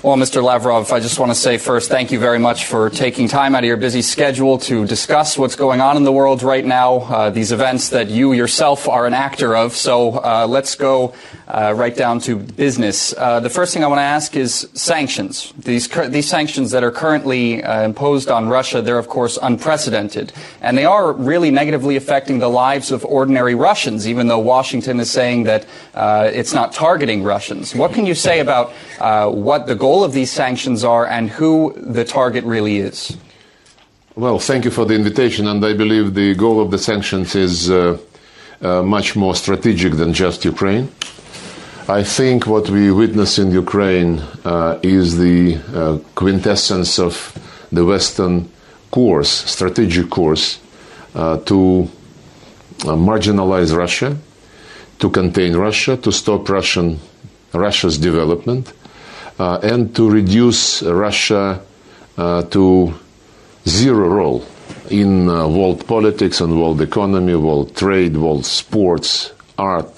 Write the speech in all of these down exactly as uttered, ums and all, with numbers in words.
Well, Mister Lavrov, I just want to say first, thank you very much for taking time out of your busy schedule to discuss what's going on in the world right now, uh, these events that you yourself are an actor of. So uh, let's go uh, right down to business. Uh, the first thing I want to ask is sanctions. These, these sanctions that are currently uh, imposed on Russia, they're, of course, unprecedented. And they are really negatively affecting the lives of ordinary Russians, even though Washington is saying that uh, it's not targeting Russians. What can you say about uh, what the goal of these sanctions are and who the target really is? Well, thank you for the invitation, and I believe the goal of the sanctions is uh, uh, much more strategic than just Ukraine. I think what we witness in Ukraine uh, is the uh, quintessence of the Western course, strategic course, uh, to uh, marginalize Russia, to contain Russia, to stop Russian, Russia's development, Uh, and to reduce Russia uh, to zero role in uh, world politics and world economy, world trade, world sports, art,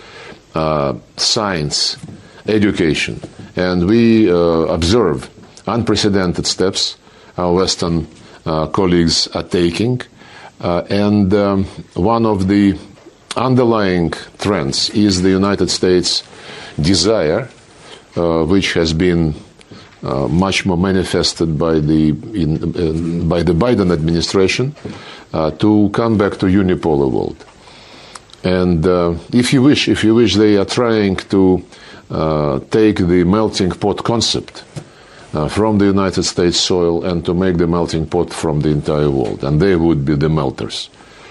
uh, science, education. And we uh, observe unprecedented steps our Western uh, colleagues are taking. Uh, and um, one of the underlying trends is the United States' desire, Uh, which has been uh, much more manifested by the in, uh, by the Biden administration, uh, to come back to unipolar world. And uh, if you wish, if you wish, they are trying to uh, take the melting pot concept uh, from the United States soil and to make the melting pot from the entire world, and they would be the melters.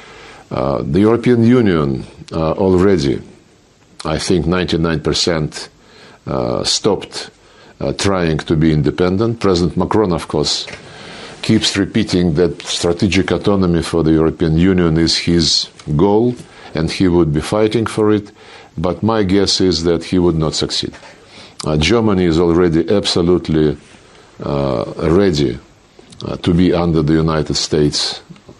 Uh, the European Union uh, already, I think, ninety-nine percent. Uh, stopped uh, trying to be independent. President Macron, of course, keeps repeating that strategic autonomy for the European Union is his goal, and he would be fighting for it, but my guess is that he would not succeed. Uh, Germany is already absolutely uh, ready uh, to be under the United States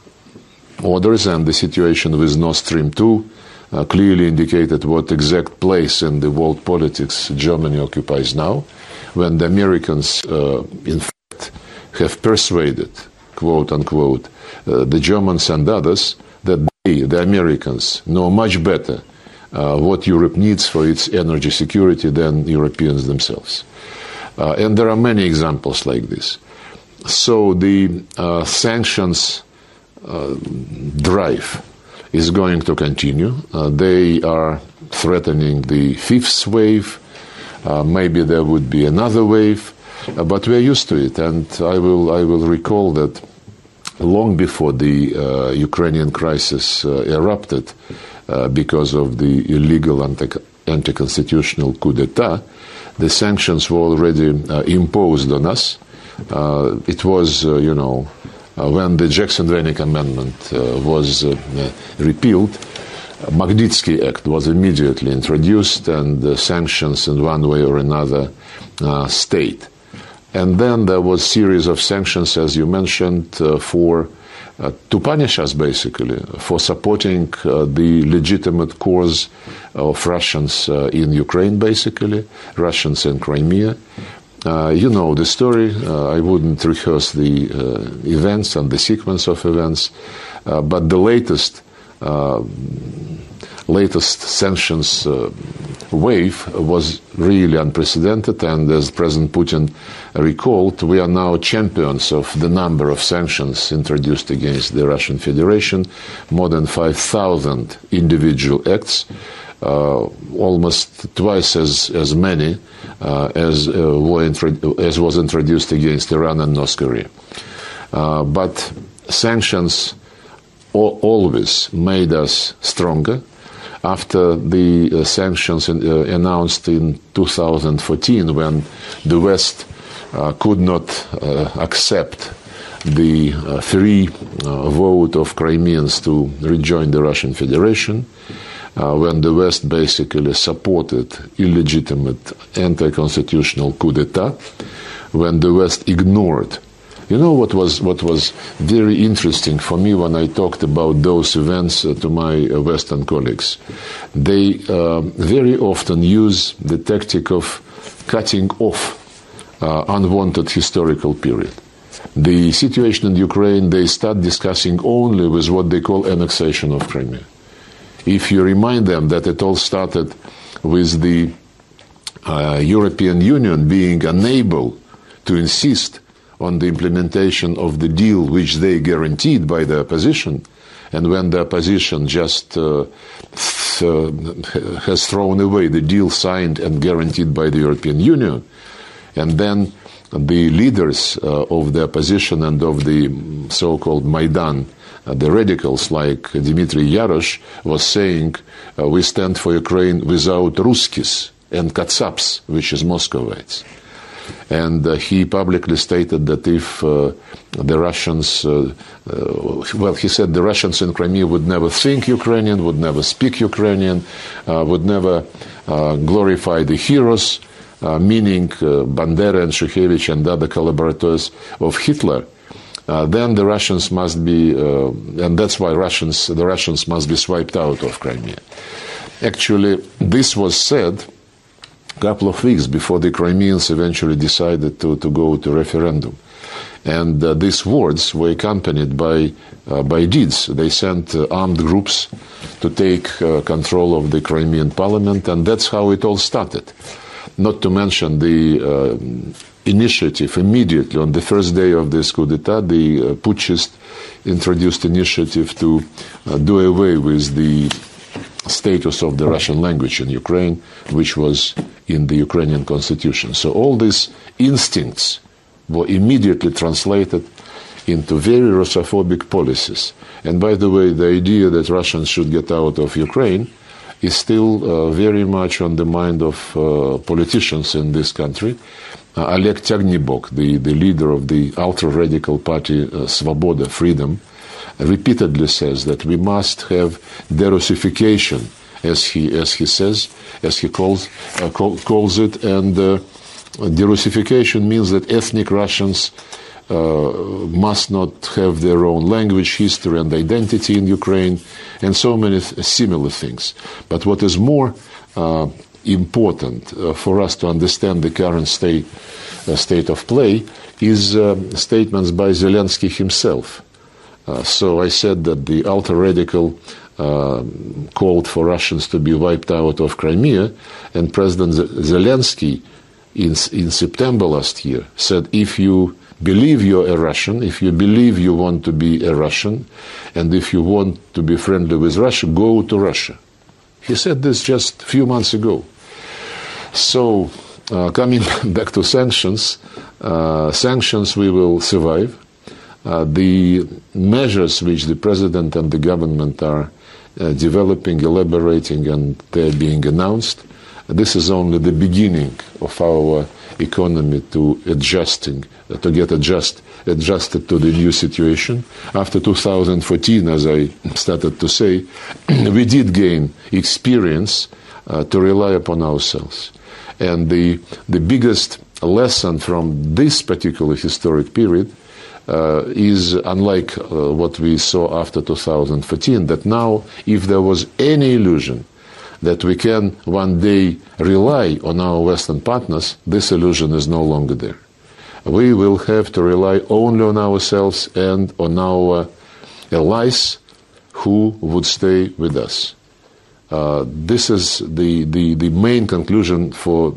orders, and the situation with Nord Stream two Uh, clearly indicated what exact place in the world politics Germany occupies now, when the Americans, uh, in fact, have persuaded, quote unquote, uh, the Germans and others that they, the Americans, know much better uh, what Europe needs for its energy security than Europeans themselves. Uh, and there are many examples like this. So the uh, sanctions uh, drive is going to continue. Uh, they are threatening the fifth wave. Uh, maybe there would be another wave, uh, but we're used to it. And I will I will recall that long before the uh, Ukrainian crisis uh, erupted, uh, because of the illegal anti- anti-constitutional coup d'etat, the sanctions were already uh, imposed on us. Uh, it was, uh, you know, Uh, when the Jackson-Vanik Amendment uh, was uh, uh, repealed, uh, Magnitsky Act was immediately introduced, and the sanctions in one way or another uh, stayed. And then there was a series of sanctions, as you mentioned, uh, for uh, to punish us, basically, for supporting uh, the legitimate cause of Russians uh, in Ukraine, basically, Russians in Crimea. Uh, you know the story. Uh, I wouldn't rehearse the uh, events and the sequence of events, uh, but the latest uh, latest sanctions uh, wave was really unprecedented, and as President Putin recalled, we are now champions of the number of sanctions introduced against the Russian Federation, more than five thousand individual acts. Uh, almost twice as, as many uh, as, uh, were intro- as was introduced against Iran and North Korea. Uh, but sanctions al- always made us stronger. After the uh, sanctions in, uh, announced in two thousand fourteen, when the West uh, could not uh, accept the uh, free uh, vote of Crimeans to rejoin the Russian Federation, Uh, when the West basically supported illegitimate anti-constitutional coup d'etat, when the West ignored. You know what was what was very interesting for me when I talked about those events uh, to my uh, Western colleagues? They uh, very often use the tactic of cutting off uh, unwanted historical period. The situation in Ukraine, they start discussing only with what they call annexation of Crimea. If you remind them that it all started with the uh, European Union being unable to insist on the implementation of the deal which they guaranteed by the opposition, and when the opposition just uh, th- uh, has thrown away the deal signed and guaranteed by the European Union, and then the leaders uh, of the opposition and of the so-called Maidan, uh, the radicals like Dmitry Yarosh, was saying, uh, we stand for Ukraine without Ruskis and Katsaps, which is Muscovites. And uh, he publicly stated that if uh, the Russians, uh, uh, well, he said the Russians in Crimea would never think Ukrainian, would never speak Ukrainian, uh, would never uh, glorify the heroes, uh, meaning uh, Bandera and Shukhevich and other collaborators of Hitler, uh, then the Russians must be, uh, and that's why Russians, the Russians must be swiped out of Crimea. Actually, this was said a couple of weeks before the Crimeans eventually decided to, to go to referendum. And uh, these words were accompanied by, uh, by deeds. They sent uh, armed groups to take uh, control of the Crimean parliament, and that's how it all started. Not to mention the uh, initiative immediately on the first day of this coup d'etat, the uh, putschist introduced initiative to uh, do away with the status of the Russian language in Ukraine, which was in the Ukrainian constitution. So all these instincts were immediately translated into very Russophobic policies. And by the way, the idea that Russians should get out of Ukraine is still uh, very much on the mind of uh, politicians in this country. Uh, Oleg Tyagnybok, the, the leader of the ultra-radical party uh, Svoboda, Freedom, repeatedly says that we must have derussification, as he as he says, as he calls uh, call, calls it, and uh, derussification means that ethnic Russians uh, must not have their own language, history, and identity in Ukraine, and so many th- similar things. But what is more uh, important uh, for us to understand the current state uh, state of play is uh, statements by Zelensky himself. Uh, so I said that the ultra-radical uh, called for Russians to be wiped out of Crimea, and President Zelensky in, in September last year said, if you believe you're a Russian, if you believe you want to be a Russian, and if you want to be friendly with Russia, go to Russia. He said this just a few months ago. So uh, coming back to sanctions, uh, sanctions we will survive. Uh, the measures which the president and the government are uh, developing, elaborating, and they're being announced, this is only the beginning of our economy to adjusting, uh, to get adjust, adjusted to the new situation. After two thousand fourteen, as I started to say, we did gain experience uh, to rely upon ourselves. And the, the biggest lesson from this particular historic period Uh, is unlike uh, what we saw after two thousand fourteen, that now, if there was any illusion that we can one day rely on our Western partners, this illusion is no longer there. We will have to rely only on ourselves and on our allies who would stay with us. Uh, this is the, the, the main conclusion for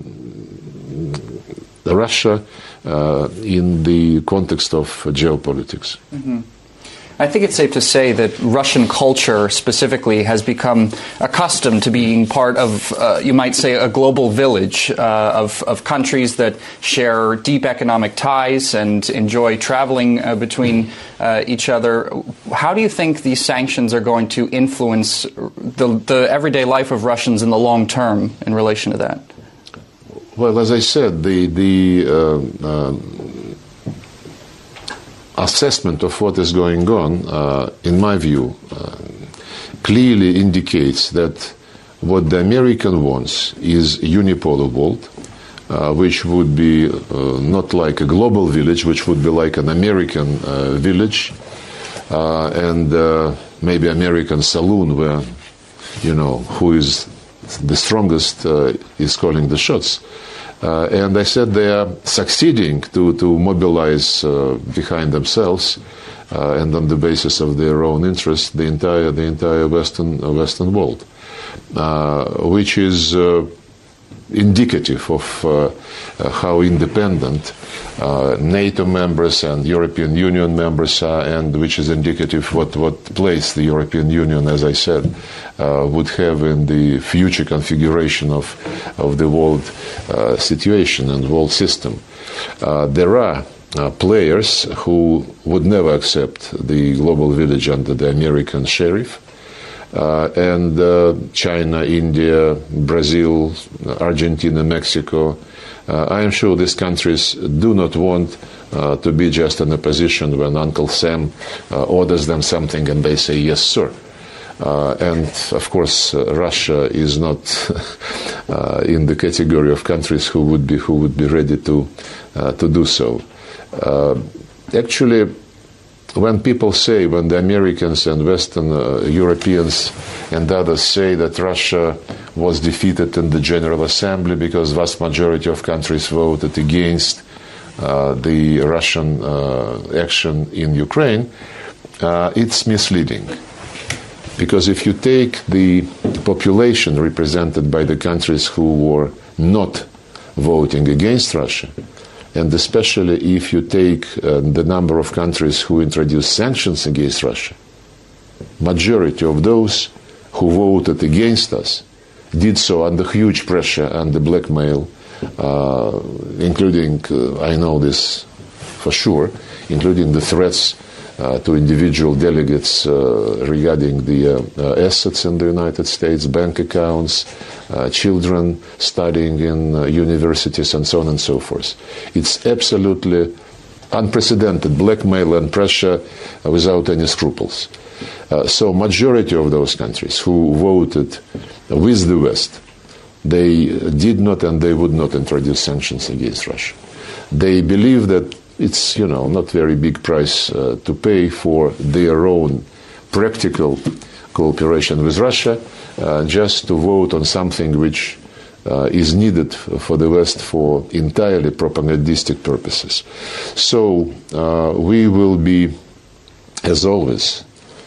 Russia Uh, in the context of geopolitics. Mm-hmm. I think it's safe to say that Russian culture specifically has become accustomed to being part of, uh, you might say, a global village uh, of, of countries that share deep economic ties and enjoy traveling uh, between uh, each other. How do you think these sanctions are going to influence the, the everyday life of Russians in the long term in relation to that? Well, as I said, the, the uh, uh, assessment of what is going on, uh, in my view, uh, clearly indicates that what the American wants is a unipolar world, uh, which would be uh, not like a global village, which would be like an American uh, village, uh, and uh, maybe American saloon where, you know, who is the strongest uh, is calling the shots. Uh, and I said they are succeeding to, to mobilize uh, behind themselves uh, and on the basis of their own interests the entire the entire Western uh, Western world, uh, which is uh, indicative of uh, uh, how independent uh, NATO members and European Union members are, and which is indicative what what place the European Union, as I said, uh, would have in the future configuration of of the world uh, situation and world system. Uh, there are uh, players who would never accept the global village under the American sheriff. Uh, and uh, China, India, Brazil, Argentina, Mexico. Uh, I am sure these countries do not want uh, to be just in a position when Uncle Sam uh, orders them something and they say, yes, sir. Uh, and, of course, uh, Russia is not uh, in the category of countries who would be, who would be ready to, uh, to do so. Uh, actually, when people say, when the Americans and Western uh, Europeans and others say that Russia was defeated in the General Assembly because vast majority of countries voted against uh, the Russian uh, action in Ukraine, uh, it's misleading. Because if you take the population represented by the countries who were not voting against Russia, and especially if you take uh, the number of countries who introduced sanctions against Russia, majority of those who voted against us did so under huge pressure and the blackmail, uh, including, uh, I know this for sure, including the threats uh, to individual delegates uh, regarding the uh, uh, assets in the United States, bank accounts, Uh, children studying in uh, universities, and so on and so forth. It's absolutely unprecedented blackmail and pressure uh, without any scruples. Uh, so majority of those countries who voted with the West, they did not and they would not introduce sanctions against Russia. They believe that it's, you know, not very big price uh, to pay for their own practical cooperation with Russia, Uh, just to vote on something which uh, is needed for the West for entirely propagandistic purposes. So uh, we will be, as always,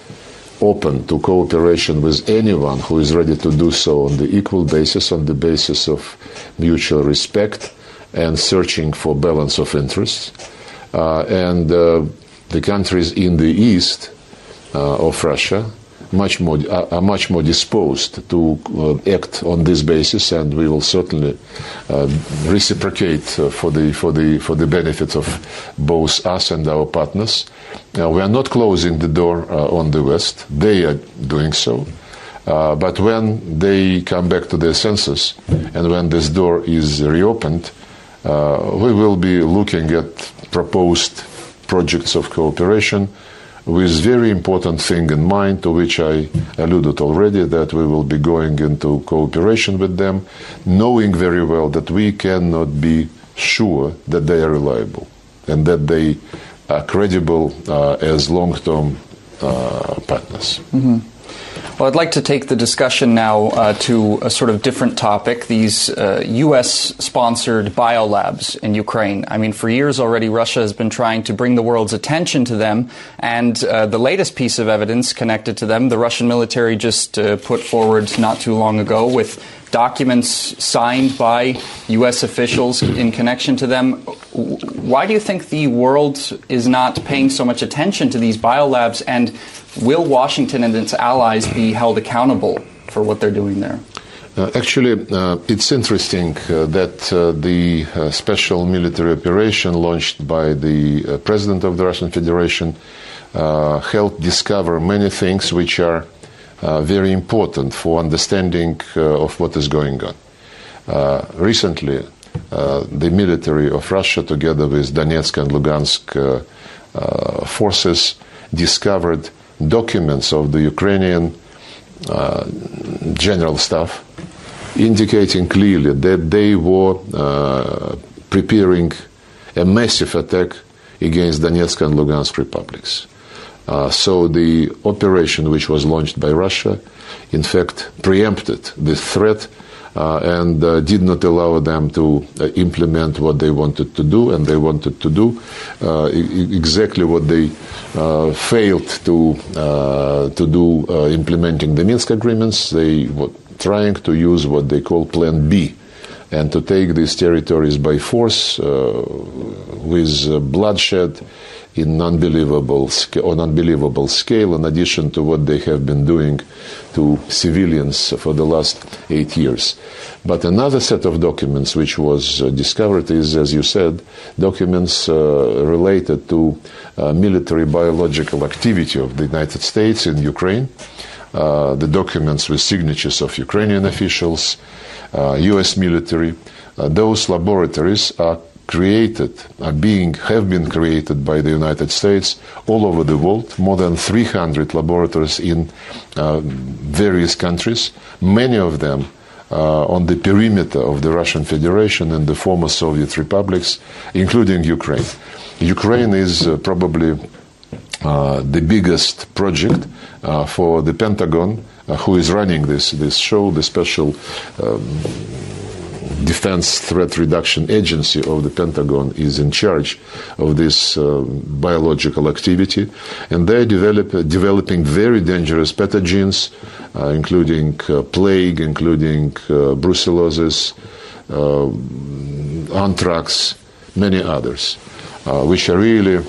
open to cooperation with anyone who is ready to do so on the equal basis, on the basis of mutual respect and searching for balance of interests. Uh, and uh, the countries in the east uh, of Russia much more are much more disposed to uh, act on this basis, and we will certainly uh, reciprocate uh, for the for the for the benefit of both us and our partners. Uh, we are not closing the door uh, on the West; they are doing so. Uh, but when they come back to their senses, and when this door is reopened, uh, we will be looking at proposed projects of cooperation, with very important thing in mind, to which I alluded already, that we will be going into cooperation with them, knowing very well that we cannot be sure that they are reliable and that they are credible uh, as long-term uh, partners. Mm-hmm. Well, I'd like to take the discussion now uh, to a sort of different topic, these uh, U S-sponsored biolabs in Ukraine. I mean, for years already, Russia has been trying to bring the world's attention to them, and uh, the latest piece of evidence connected to them, the Russian military just uh, put forward not too long ago with documents signed by U S officials in connection to them. Why do you think the world is not paying so much attention to these biolabs, and will Washington and its allies be held accountable for what they're doing there? Uh, actually, uh, it's interesting uh, that uh, the uh, special military operation launched by the uh, President of the Russian Federation uh, helped discover many things which are Uh, very important for understanding uh, of what is going on. Uh, recently, uh, the military of Russia, together with Donetsk and Lugansk uh, uh, forces, discovered documents of the Ukrainian uh, general staff indicating clearly that they were uh, preparing a massive attack against Donetsk and Lugansk republics. Uh, so the operation which was launched by Russia, in fact, preempted the threat uh, and uh, did not allow them to uh, implement what they wanted to do, and they wanted to do uh, e- exactly what they uh, failed to uh, to do uh, implementing the Minsk agreements. They were trying to use what they call Plan B, and to take these territories by force uh, with uh, bloodshed in unbelievable sca- on unbelievable scale, in addition to what they have been doing to civilians for the last eight years. But another set of documents which was uh, discovered is, as you said, documents uh, related to uh, military biological activity of the United States in Ukraine, uh, the documents with signatures of Ukrainian officials, uh, U S military. Uh, those laboratories are created, are being, have been created by the United States all over the world, more than three hundred laboratories in uh, various countries, many of them uh, on the perimeter of the Russian Federation and the former Soviet republics, including Ukraine. Ukraine is uh, probably uh, the biggest project uh, for the Pentagon, uh, who is running this, this show, the special um, Defense Threat Reduction Agency of the Pentagon is in charge of this uh, biological activity, and they're develop, uh, developing very dangerous pathogens, uh, including uh, plague, including uh, brucellosis, uh, anthrax, many others, uh, which are really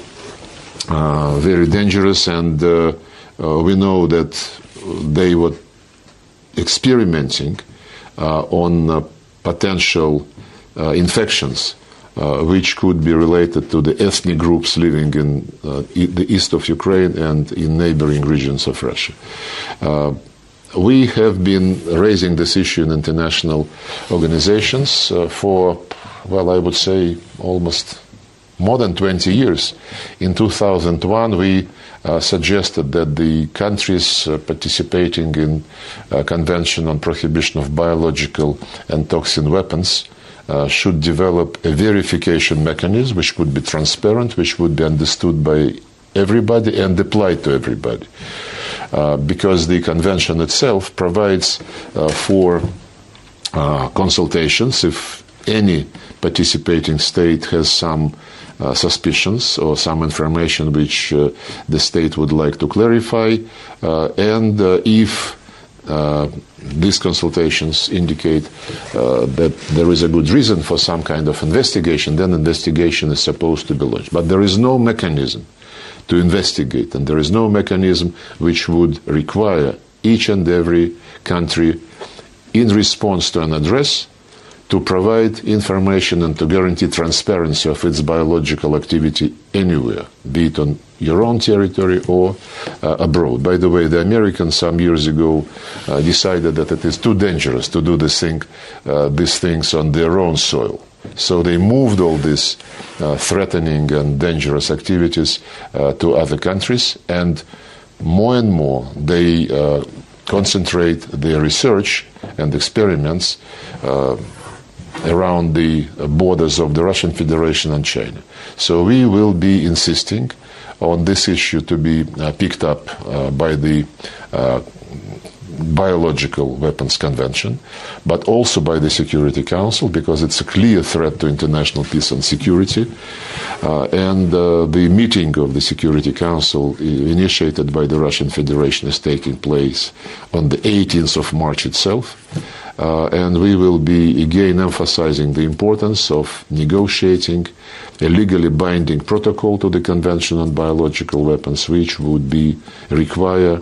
uh, very dangerous, and uh, uh, we know that they were experimenting uh, on uh, potential uh, infections uh, which could be related to the ethnic groups living in uh, e- the east of Ukraine and in neighboring regions of Russia. Uh, we have been raising this issue in international organizations uh, for, well, I would say almost more than twenty years. In two thousand one, we uh, suggested that the countries uh, participating in a convention on prohibition of biological and toxin weapons uh, should develop a verification mechanism which could be transparent, which would be understood by everybody and applied to everybody. Uh, because the convention itself provides uh, for uh, consultations if any participating state has some Uh, suspicions or some information which uh, the state would like to clarify, uh, and uh, if uh, these consultations indicate uh, that there is a good reason for some kind of investigation, then investigation is supposed to be launched. But there is no mechanism to investigate, and there is no mechanism which would require each and every country, in response to an address, to provide information and to guarantee transparency of its biological activity anywhere, be it on your own territory or uh, abroad. By the way, the Americans some years ago uh, decided that it is too dangerous to do this thing, uh, these things on their own soil. So they moved all these uh, threatening and dangerous activities uh, to other countries, and more and more they uh, concentrate their research and experiments uh, around the borders of the Russian Federation and China. So we will be insisting on this issue to be uh, picked up uh, by the uh, Biological Weapons Convention, but also by the Security Council, because it's a clear threat to international peace and security. Uh, and uh, the meeting of the Security Council initiated by the Russian Federation is taking place on the eighteenth of March itself. Uh, and we will be again emphasizing the importance of negotiating a legally binding protocol to the Convention on Biological Weapons, which would be require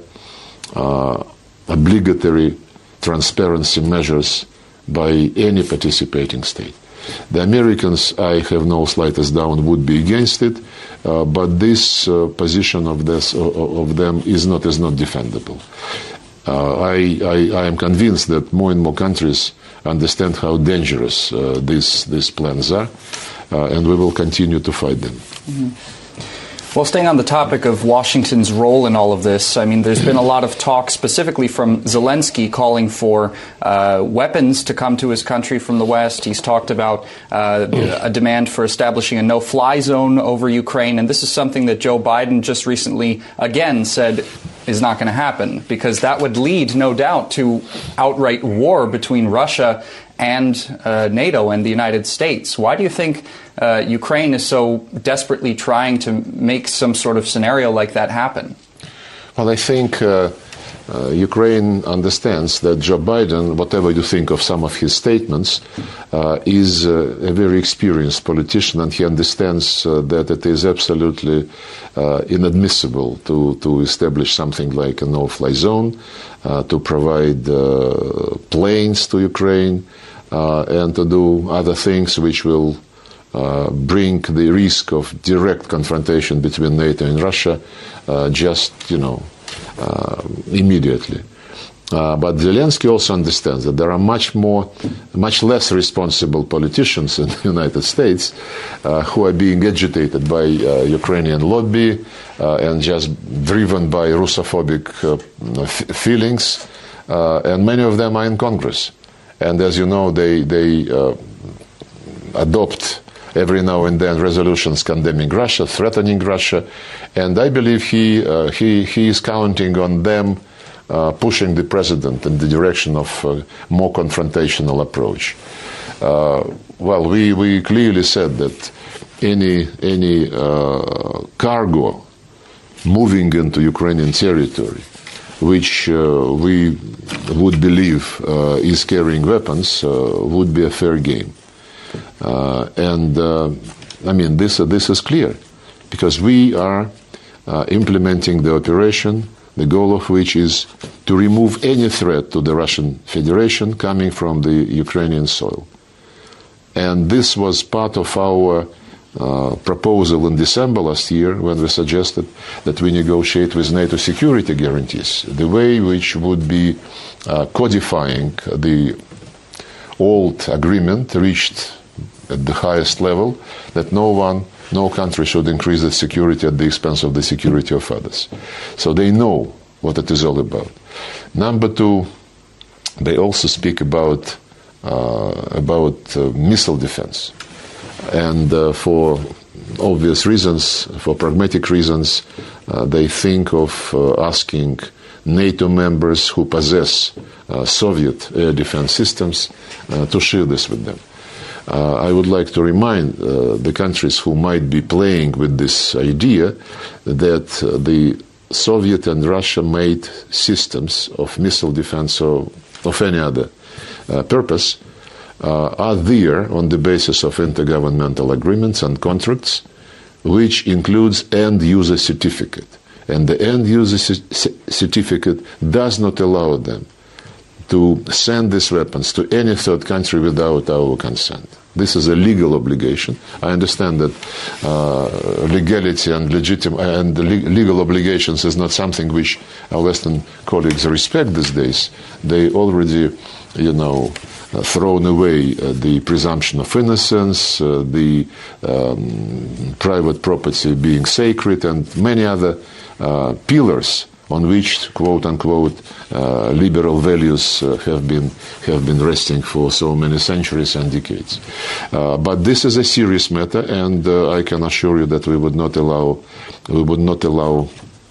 uh, obligatory transparency measures by any participating state. The Americans, I have no slightest doubt, would be against it, uh, but this uh, position of this of them is not is not defendable. Uh, I, I, I am convinced that more and more countries understand how dangerous uh, these these plans are, uh, and we will continue to fight them. Mm-hmm. Well, staying on the topic of Washington's role in all of this, I mean, there's been a lot of talk specifically from Zelensky calling for uh, weapons to come to his country from the West. He's talked about uh, a demand for establishing a no-fly zone over Ukraine, and this is something that Joe Biden just recently again said is not going to happen, because that would lead, no doubt, to outright war between Russia and uh, NATO and the United States. Why do you think uh, Ukraine is so desperately trying to make some sort of scenario like that happen? Well, I think uh, uh, Ukraine understands that Joe Biden, whatever you think of some of his statements, uh, is uh, a very experienced politician, and he understands uh, that it is absolutely uh, inadmissible to, to establish something like a no-fly zone, uh, to provide uh, planes to Ukraine, uh, and to do other things which will uh, bring the risk of direct confrontation between NATO and Russia uh, just, you know, uh, immediately. Uh, but Zelensky also understands that there are much more, much less responsible politicians in the United States uh, who are being agitated by uh, Ukrainian lobby uh, and just driven by Russophobic uh, f- feelings, uh, and many of them are in Congress. And as you know, they they uh, adopt every now and then resolutions condemning Russia, threatening Russia, and I believe he uh, he he is counting on them uh, pushing the president in the direction of a more confrontational approach. Uh, well, we, we clearly said that any any uh, cargo moving into Ukrainian territory, which uh, we would believe uh, is carrying weapons, uh, would be a fair game. Uh, and, uh, I mean, this, uh, this is clear, because we are uh, implementing the operation, the goal of which is to remove any threat to the Russian Federation coming from the Ukrainian soil. And this was part of our uh, proposal in December last year, when we suggested that we negotiate with NATO security guarantees, the way which would be uh, codifying the old agreement reached at the highest level, that no one, no country should increase its security at the expense of the security of others. So they know what it is all about. Number two, they also speak about uh, about uh, missile defense. And uh, for obvious reasons, for pragmatic reasons, uh, they think of uh, asking NATO members who possess uh, Soviet air defense systems uh, to share this with them. Uh, I would like to remind uh, the countries who might be playing with this idea that uh, the Soviet and Russia-made systems of missile defense or of any other uh, purpose uh, are there on the basis of intergovernmental agreements and contracts, which includes end-user certificate. And the end-user c- certificate does not allow them to send these weapons to any third country without our consent. This is a legal obligation. I understand that uh, legality and legitim- and le- legal obligations is not something which our Western colleagues respect these days. They already, you know, uh, thrown away uh, the presumption of innocence, uh, the um, private property being sacred, and many other uh, pillars on which, quote unquote, uh, liberal values uh, have been have been resting for so many centuries and decades. Uh, but this is a serious matter, and uh, I can assure you that we would not allow we would not allow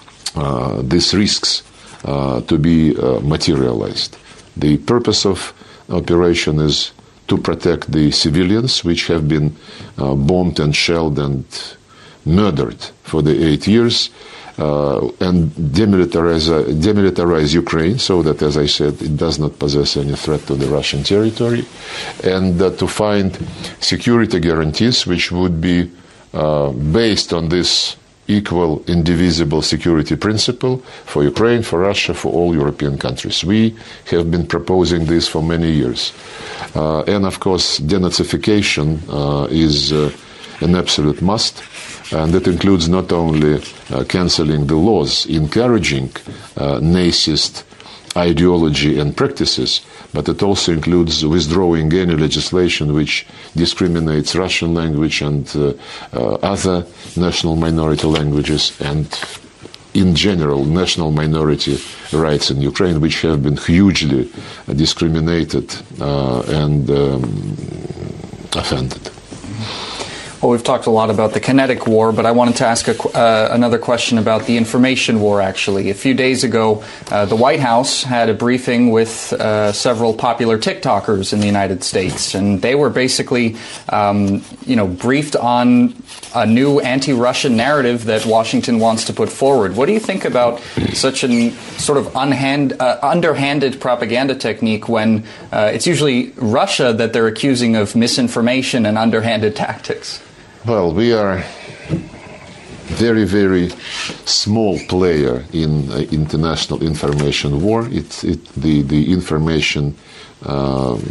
uh, these risks uh, to be uh, materialized. The purpose of operation is to protect the civilians, which have been uh, bombed and shelled and murdered for the eight years. Uh, and demilitarize, uh, demilitarize Ukraine so that, as I said, it does not possess any threat to the Russian territory, and uh, to find security guarantees which would be uh, based on this equal, indivisible security principle for Ukraine, for Russia, for all European countries. We have been proposing this for many years. Uh, and, of course, denazification uh, is uh, an absolute must. And that includes not only uh, cancelling the laws encouraging uh, Nazist ideology and practices, but it also includes withdrawing any legislation which discriminates Russian language and uh, uh, other national minority languages, and in general national minority rights in Ukraine, which have been hugely uh, discriminated uh, and um, offended. Well, we've talked a lot about the kinetic war, but I wanted to ask a, uh, another question about the information war, actually. A few days ago, uh, the White House had a briefing with uh, several popular TikTokers in the United States, and they were basically, um, you know, briefed on a new anti-Russian narrative that Washington wants to put forward. What do you think about such a sort of unhand, uh, underhanded propaganda technique when uh, it's usually Russia that they're accusing of misinformation and underhanded tactics? Well, we are very, very small player in uh, international information war. It's it, the the information uh,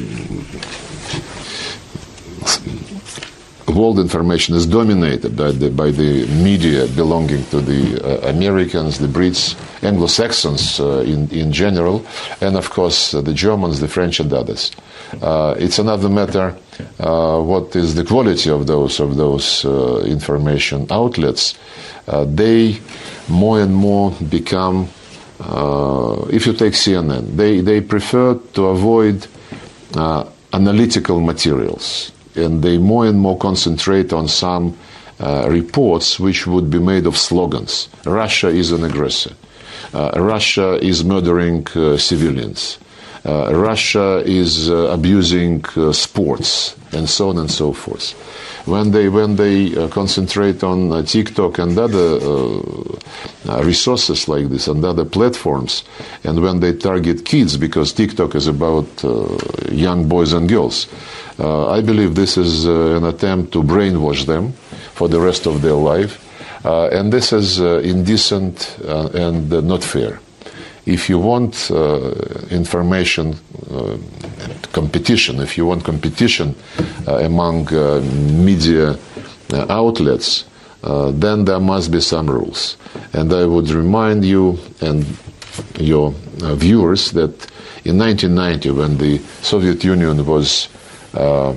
world information is dominated by the by the media belonging to the uh, Americans, the Brits, Anglo-Saxons uh, in in general, and of course uh, the Germans, the French, and others. Uh, it's another matter uh, what is the quality of those of those uh, information outlets. Uh, they more and more become, uh, if you take C N N, they, they prefer to avoid uh, analytical materials, and they more and more concentrate on some uh, reports which would be made of slogans. Russia is an aggressor. Uh, Russia is murdering uh, civilians. Uh, Russia is uh, abusing uh, sports, and so on and so forth. When they when they uh, concentrate on uh, TikTok and other uh, uh, resources like this and other platforms, and when they target kids, because TikTok is about uh, young boys and girls, uh, I believe this is uh, an attempt to brainwash them for the rest of their life, uh, and this is uh, indecent uh, and uh, not fair. If you want uh, information uh, competition, if you want competition uh, among uh, media uh, outlets, uh, then there must be some rules. And I would remind you and your uh, viewers that in nineteen ninety, when the Soviet Union was uh,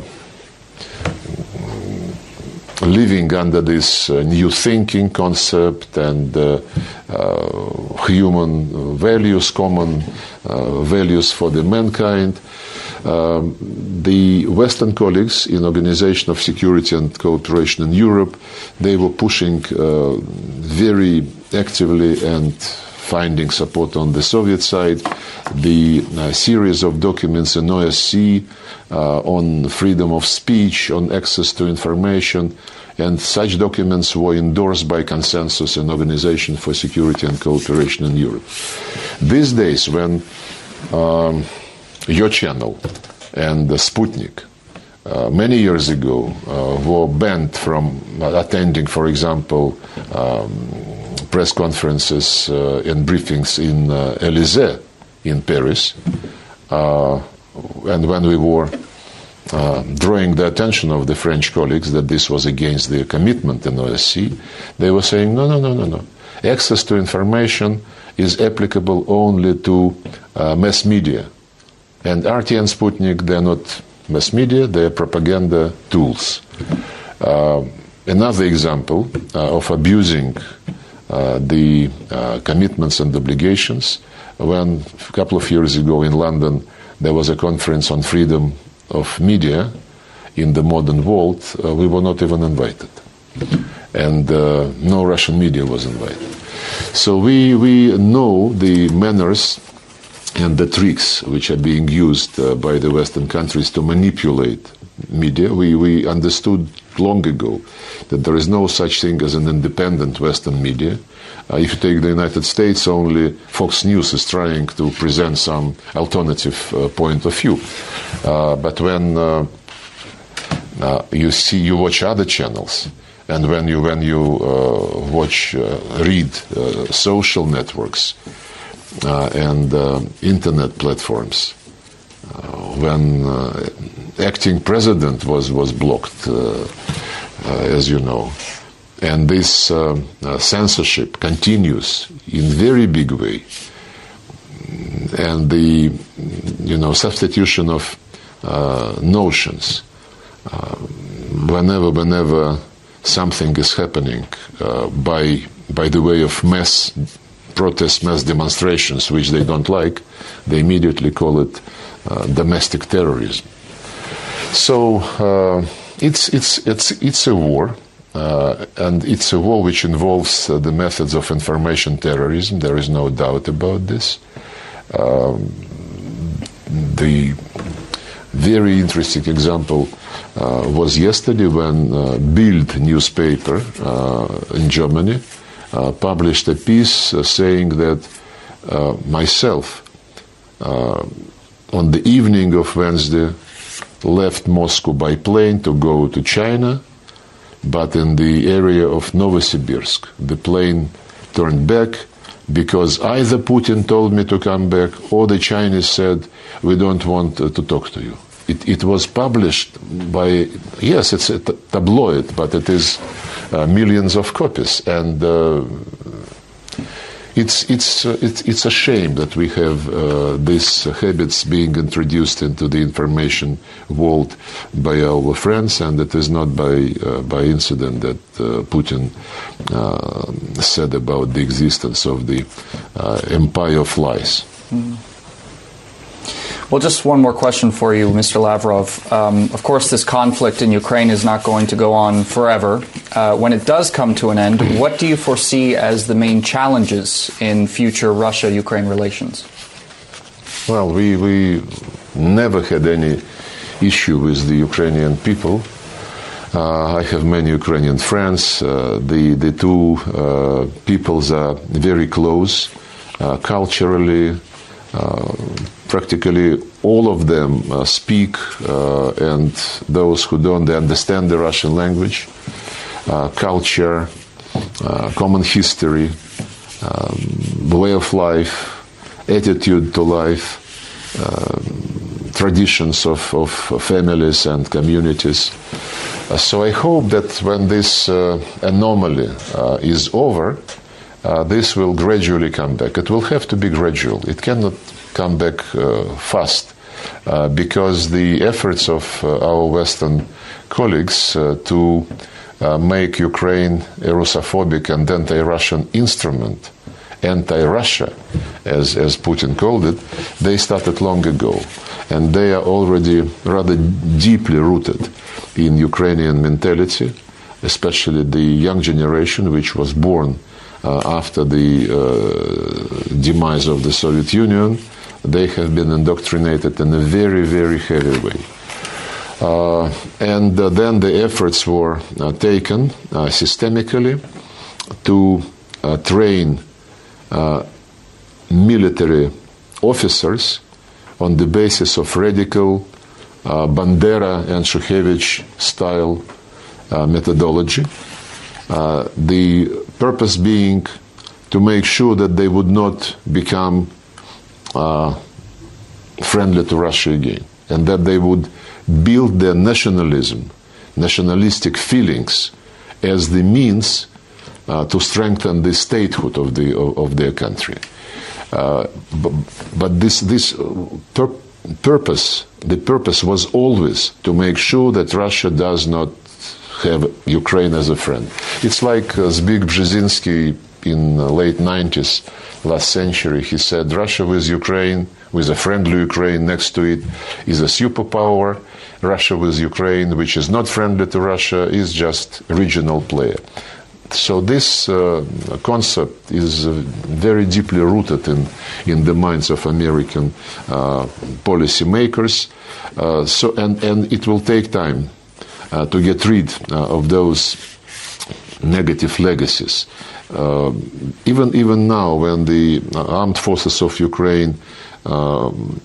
living under this uh, new thinking concept and uh, uh, human values, common uh, values for the mankind, um, the Western colleagues in Organization of Security and Cooperation in Europe, they were pushing uh, very actively and finding support on the Soviet side, the uh, series of documents in O S C uh, on freedom of speech, on access to information, and such documents were endorsed by consensus in Organization for Security and Cooperation in Europe. These days, when um, your channel and the Sputnik uh, many years ago uh, were banned from attending, for example, um, press conferences uh, and briefings in uh, Élysée in Paris, uh, and when we were uh, drawing the attention of the French colleagues that this was against their commitment in O S C, they were saying, no, no, no, no, no. Access to information is applicable only to uh, mass media. And R T and Sputnik, they're not mass media, they're propaganda tools. Uh, another example uh, of abusing Uh, the uh, commitments and obligations, when a couple of years ago in London there was a conference on freedom of media in the modern world, uh, we were not even invited. And uh, no Russian media was invited. So we, we know the manners and the tricks which are being used uh, by the Western countries to manipulate media. We, we understood long ago that there is no such thing as an independent Western media. Uh, if you take the United States, only Fox News is trying to present some alternative uh, point of view. Uh, but when uh, uh, you see, you watch other channels, and when you when you uh, watch, uh, read uh, social networks uh, and uh, internet platforms, uh, when uh, acting president was was blocked, uh, uh, as you know, and this uh, uh, censorship continues in very big way, and the you know substitution of uh, notions uh, whenever whenever something is happening uh, by by the way of mass protest, mass demonstrations which they don't like, they immediately call it uh, domestic terrorism. So uh, it's, it's, it's, it's a war. Uh, and it's a war which involves uh, the methods of information terrorism. There is no doubt about this. Um, the very interesting example uh, was yesterday when uh, Bild newspaper uh, in Germany uh, published a piece uh, saying that uh, myself, uh, on the evening of Wednesday, left Moscow by plane to go to China. But in the area of Novosibirsk, the plane turned back because either Putin told me to come back or the Chinese said, we don't want uh, to talk to you. It, it was published by, yes, it's a t- tabloid, but it is uh, millions of copies. And uh, it's, it's, uh, it's, it's a shame that we have uh, these habits being introduced into the information world by our friends, and it is not by, uh, by incident that uh, Putin uh, said about the existence of the uh, empire of lies. Mm. Well, just one more question for you, Mister Lavrov. Um, of course, this conflict in Ukraine is not going to go on forever. Uh, when it does come to an end, what do you foresee as the main challenges in future Russia-Ukraine relations? Well, we, we never had any issue with the Ukrainian people. Uh, I have many Ukrainian friends. Uh, the, the two uh, peoples are very close uh, culturally. Uh, practically all of them uh, speak, uh, and those who don't, they understand the Russian language, uh, culture, uh, common history, um, way of life, attitude to life, uh, traditions of, of families and communities. Uh, so I hope that when this uh, anomaly uh, is over, Uh, this will gradually come back. It will have to be gradual. It cannot come back uh, fast uh, because the efforts of uh, our Western colleagues uh, to uh, make Ukraine a Russophobic and anti-Russian instrument, anti-Russia, as, as Putin called it, they started long ago. And they are already rather deeply rooted in Ukrainian mentality, especially the young generation which was born Uh, after the uh, demise of the Soviet Union. They have been indoctrinated in a very, very heavy way. Uh, and uh, then the efforts were uh, taken uh, systemically to uh, train uh, military officers on the basis of radical uh, Bandera and Shukhevich style uh, methodology. Uh, the purpose being to make sure that they would not become uh, friendly to Russia again, and that they would build their nationalism, nationalistic feelings, as the means uh, to strengthen the statehood of the of, of their country. Uh, but, but this this pur- purpose, the purpose was always to make sure that Russia does not have Ukraine as a friend. It's like uh, Zbigniew Brzezinski in the late nineties, last century. He said, Russia with Ukraine, with a friendly Ukraine next to it, is a superpower. Russia with Ukraine, which is not friendly to Russia, is just a regional player. So this uh, concept is uh, very deeply rooted in, in the minds of American uh, policymakers. Uh, so, and, and it will take time Uh, to get rid uh, of those negative legacies. Uh, even even now, when the armed forces of Ukraine uh,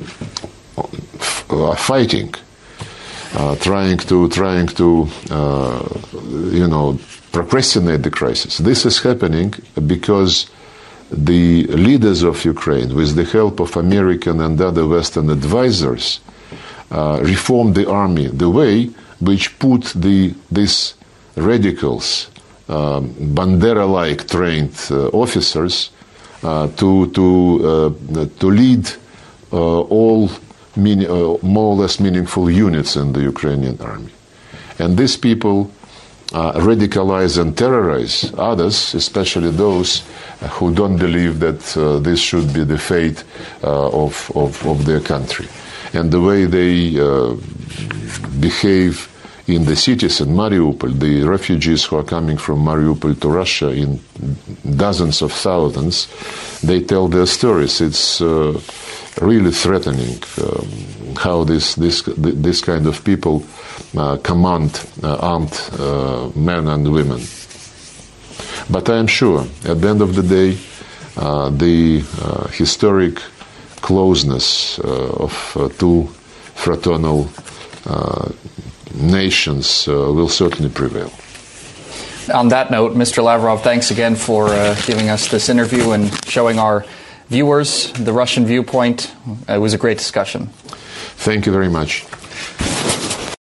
are fighting, uh, trying to trying to uh, you know procrastinate the crisis, this is happening because the leaders of Ukraine, with the help of American and other Western advisors, uh, reformed the army the way which put the these radicals, um, Bandera-like trained uh, officers, uh, to to uh, to lead uh, all mean, uh, more or less meaningful units in the Ukrainian army, and these people uh, radicalize and terrorize others, especially those who don't believe that uh, this should be the fate uh, of, of of their country. And the way they uh, behave in the cities in Mariupol, the refugees who are coming from Mariupol to Russia in dozens of thousands, they tell their stories. It's uh, really threatening um, how this this this kind of people uh, command uh, armed uh, men and women. But I am sure, at the end of the day, uh, the uh, historic closeness uh, of uh, two fraternal uh, nations uh, will certainly prevail. On that note, Mister Lavrov, thanks again for uh, giving us this interview and showing our viewers the Russian viewpoint. It was a great discussion. Thank you very much.